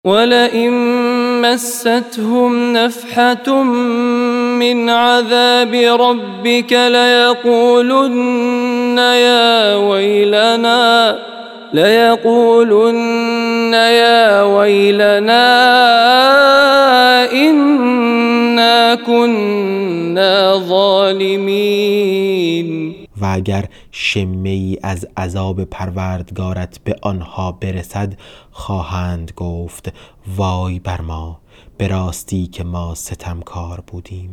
ولئن مستهم نفحة من عذاب ربك ليقولن يا ويلنا إنا كنا ظالمین. و اگر شمه‌ای از عذاب پروردگارت به آنها برسد خواهند گفت وای بر ما، به راستی که ما ستمکار بودیم.